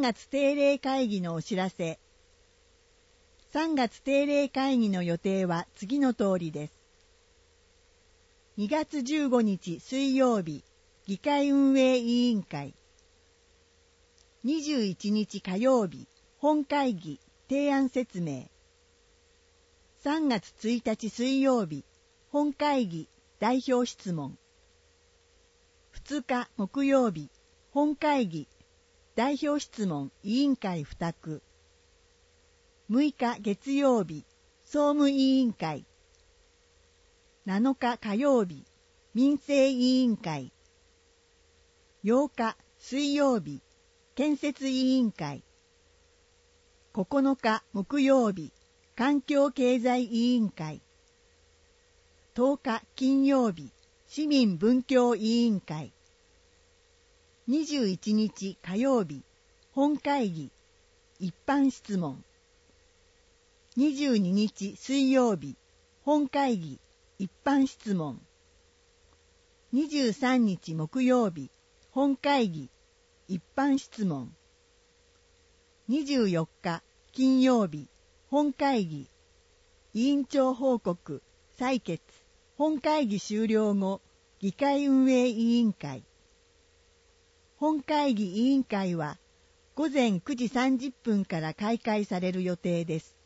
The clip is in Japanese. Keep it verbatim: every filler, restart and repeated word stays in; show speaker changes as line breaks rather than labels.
んがつ定例会議のお知らせ。さんがつ定例会議の予定は次の通りです。にがつじゅうごにち水曜日、議会運営委員会。にじゅういちにち火曜日、本会議、提案説明。さんがつついたち水曜日、本会議、代表質問。ふつか木曜日、本会議、代表質問委員会付託。むいか月曜日、総務委員会。なのか火曜日、民生委員会。ようか水曜日、建設委員会。ここのか木曜日、環境経済委員会。とおか金曜日、市民文教委員会。にじゅういちにち火曜日、本会議、一般質問。にじゅうににち水曜日、本会議、一般質問。にじゅうさんにち木曜日、本会議、一般質問。にじゅうよっか金曜日、本会議、委員長報告、採決、本会議終了後、議会運営委員会。本会議委員会は、ごぜんくじさんじゅっぷんから開会される予定です。